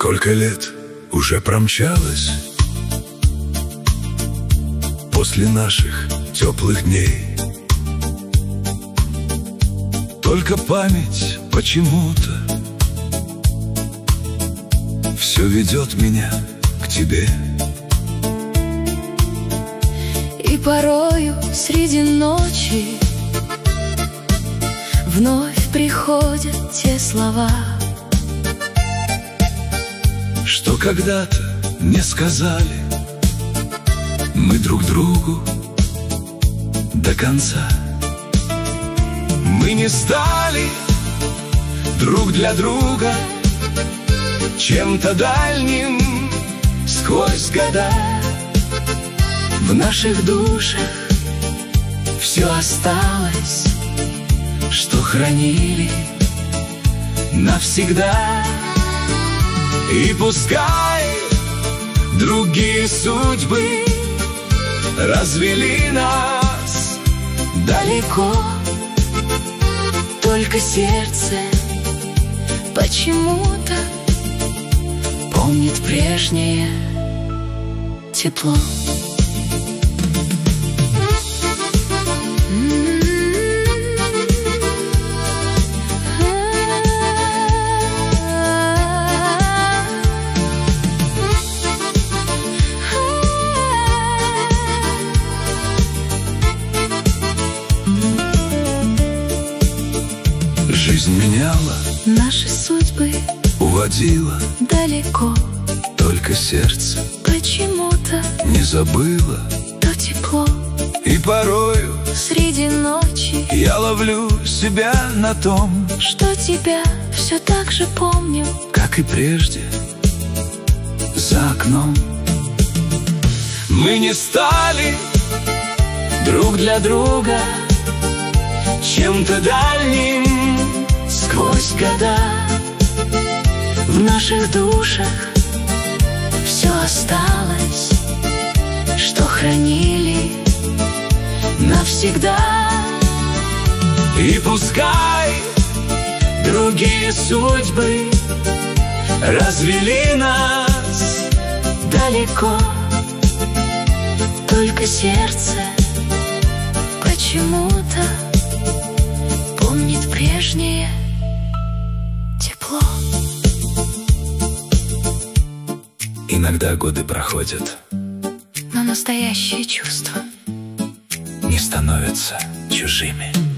Сколько лет уже промчалось после наших теплых дней. Только память почему-то все ведет меня к тебе. И порою среди ночи вновь приходят те слова, что когда-то не сказали мы друг другу до конца. Мы не стали друг для друга чем-то дальним сквозь года. В наших душах все осталось, что хранили навсегда. И пускай другие судьбы развели нас далеко, только сердце почему-то помнит прежнее тепло. Жизнь меняла наши судьбы, уводила далеко, только сердце почему-то не забыло то тепло. И порою среди ночи я ловлю себя на том, что тебя все так же помню, как и прежде, за окном. Мы не стали друг для друга чем-то дальним сквозь года. В наших душах все осталось, что хранили навсегда. И пускай другие судьбы развели нас далеко, только сердце почему-то помнит прежнее тепло. Иногда годы проходят, но настоящие чувства не становятся чужими.